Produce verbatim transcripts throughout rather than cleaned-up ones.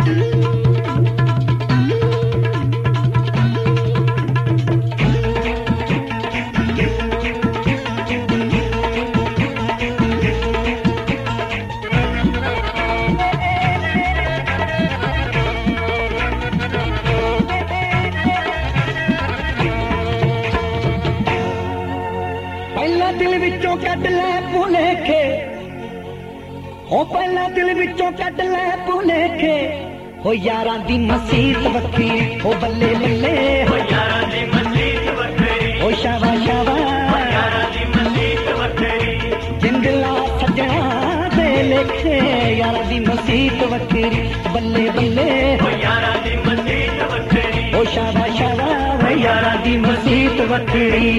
दिल विचों कट लै भुलेखे हो पहला दिल विचों कट लै भुलेखे हो यारां दी मसीत वखरी हो बल्ले बल्ले हो यारां दी मसीत वखरी हो शावा शावा हो यारां दी मसीत वखरी जिंदला सजना दे लेखे यारां दी मसीत वखरी बल्ले बल्ले हो यारां दी मसीत वखरी हो शावा शावा हो यारां दी मसीत वखरी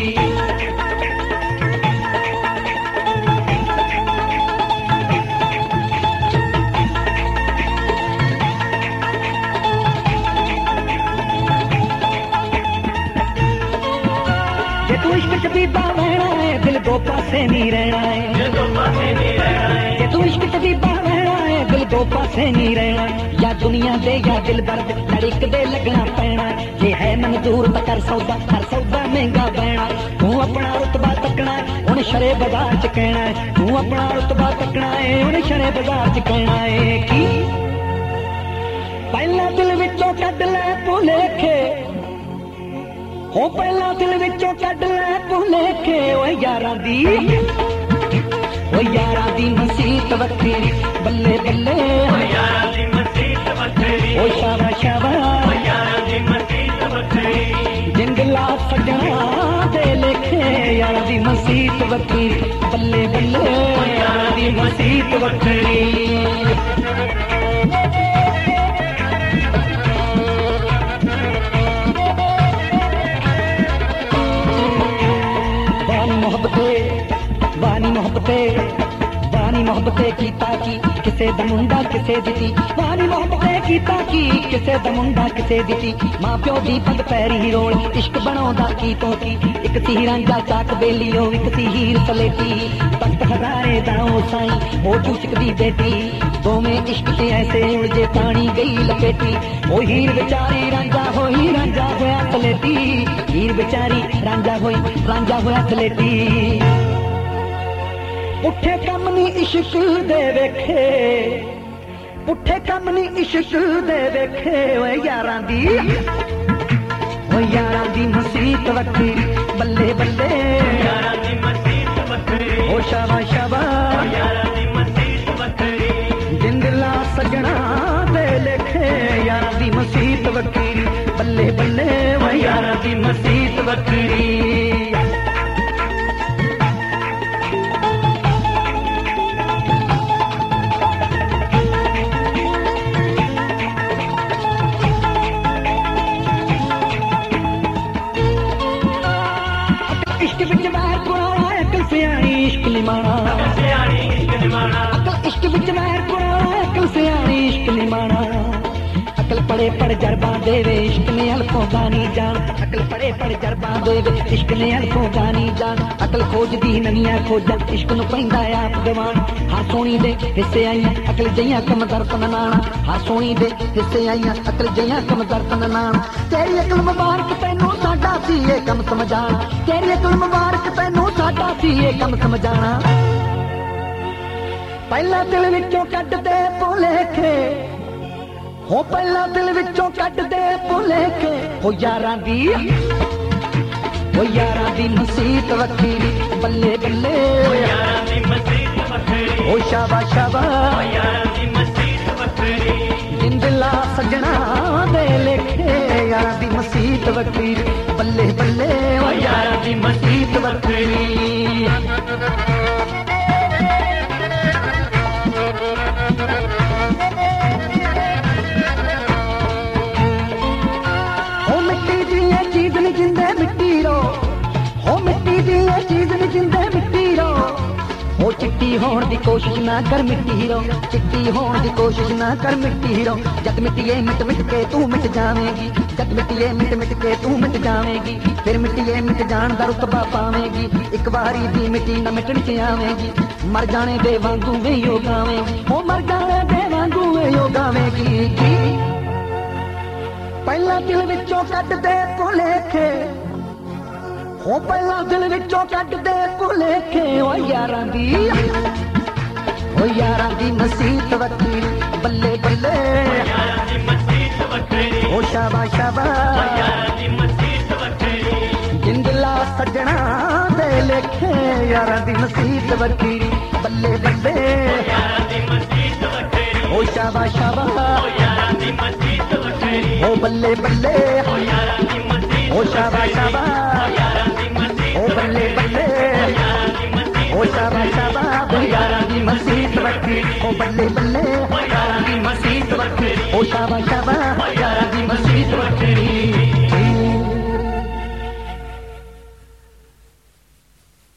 इश्क च बीबा बहना है दिल दो पासे नहीं रहना है जे तू इश्क च बीबा बहना है दिल दो पासे नहीं रहना या दुनिया दे या दिल दर्द लड़िक दे लगना पैना जे है मंजूर तो कर सौदा हर सौदा महंगा बहना तू अपना रुतबा तकना है उन्हें शरे बाजार च कहना है तू अपना रुतबा तकना है उन्हें शरे बाजार च कहना है कि पहला दिल विचों कट लै भुलेखे हो पहला दिल विचों कट लै भुलेखे ओ यारां दी ओ यारां दी मसीत वखरी बल्ले बल्ले ओ यारां दी मसीत वखरी ओ शावा शावा ओ यारां दी मसीत वखरी जिंदला सजना दे लेखे यारां दी मसीत वखरी बल्ले बल्ले ओ यारां दी मसीत वखरी वानी मोहब्बते वानी मोहब्बते कीता की किसे दा मुंडा किसे दिती वानी मोहब्बते कीता की किसे दा मुंडा किसे दिती मां प्यो दी पग पैरी रोल इश्क बनाउंदा की तो की एक सी रांझा चाक बेलियो एक सी हीर सलेटी तख्त हजारे दाओ साई ओ चूचक दी बेटी दोवें इश्क ते ऐसे उलझे पानी गई लपेटी ओ हीर बेचारी रांझा होई रांझा होया सलेटी हीर बेचारी रांझा होई रांझा होया सलेटी पुठे कम नी इश्क दे वेखे पुठे कम नी इश्क दे वेखे ओए यारां दी ओ यारां दी मसीत वखरी बल्ले बल्ले यारां दी मसीत वखरी ओ शावा शावा ओ यारां दी मसीत वखरी जिंदला सजना दे लेखे यारां दी मसीत वखरी बल्ले बल्ले ओ यारां दी मसीत वखरी इश्क विच वैर पुराना अकल सियाणी इश्क निमाना अकल इश्क विच वैर पुराना अकल सियाणी इश्क निमाना अकल पड़े पड़ जरबा देवे इश्क ने अल्फों गानी जान अकल पड़े पड़ जरबा देवे इश्क ने अल्फों गानी जान अकल खोज दी नवियां खोजा इश्क नूं पैंदा आप दवान हर सोनी दे हिस्से आईयां अकल जइयां कम दर्द नाना हर सोनी दे हिस्से आईयां अकल जइयां कम दर्द नाना तेरी अकल मुबारक तैनूं साडा सी ये कम समझाना तेरी अकल मुबारक तैनूं साडा सी ये कम समझाना पहला दिल विचों कट दे भुलेखे हो पहला दिल विचों कट दे भुलेखे हो यारां दी हो यारां दी मसीत वखरी बल्ले बल्ले हो यारां दी मसीत वखरी हो शाबा शाबा हो यारां दी मसीत वखरी जिंदला सजना दे लेखे यारां दी मसीत वखरी बल्ले बल्ले हो यारां दी मसीत वखरी जिंदे मिट्टी रो हो मिट्टी दी चीज नहीं जिंदे मिट्टी रो हो चिट्टी होण दी कोशिश ना कर मिट्टी रो चिट्टी होण दी कोशिश ना कर मिट्टी रो जद मिट्टिए मिट मिट के तू मिट जावेगी जद मिट्टिए मिट मिट के तू मिट जावेगी फिर मिट्टिए मिट जान दा रुतबा पावेगी एक बारी दी मिट्टी ना मिटण च आवेगी मर जाने दे वांगू वे यो गावेगी हो मर जाने दे वांगू वे यो गावेगी ਕੀ ਜੀ। ਪਹਿਲਾਂ ਦਿਲ ਵਿੱਚੋਂ ਕੱਢਦੇ ਭੁਲੇਖੇ, ਹੋ ਪਹਿਲਾਂ ਦਿਲ ਵਿੱਚੋਂ ਕੱਢਦੇ ਭੁਲੇਖੇ। ਓ ਯਾਰਾਂ ਦੀ ਓ ਯਾਰਾਂ ਦੀ ਮਸੀਤ ਵੱਖਰੀ, ਬੱਲੇ ਬੱਲੇ ਯਾਰਾਂ ਦੀ ਮਸੀਤ ਵੱਖਰੀ, ਓ ਸ਼ਾਬਾ ਸ਼ਾਬਾ ਯਾਰਾਂ ਦੀ ਮਸੀਤ ਵੱਖਰੀ। ਜਿੰਦਲਾ ਸੱਜਣਾ ਦੇ ਲੇਖੇ, ਯਾਰਾਂ ਦੀ ਮਸੀਤ ਵੱਖਰੀ, ਬੱਲੇ ਬੱਲੇ ਯਾਰਾਂ ਦੀ ਮਸੀਤ ਵੱਖਰੀ, ਓ ਸ਼ਾਬਾ ਸ਼ਾਬਾ ਯਾਰਾਂ ਦੀ ਮਸੀਤ ਵੱਖਰੀ, ਓ ਬੱਲੇ ਬੱਲੇ ਯਾਰਾਂ ਦੀ ਮਸੀਤ, ਓ ਸ਼ਾਬਾ ਸ਼ਾਬਾ ਯਾਰਾਂ ਦੀ ਮਸੀਤ, ਓ ਬੱਲੇ ਬੱਲੇ ਯਾਰਾਂ ਦੀ ਮਸੀਤ, ਓ ਸ਼ਾਬਾ ਸ਼ਾਬਾ ਯਾਰਾਂ ਦੀ ਮਸੀਤ ਵੱਖਰੀ, ਓ ਬੱਲੇ ਬੱਲੇ ਯਾਰਾਂ ਦੀ ਮਸੀਤ ਵੱਖਰੀ। ਓ ਸ਼ਾਬਾ ਸ਼ਾਬਾ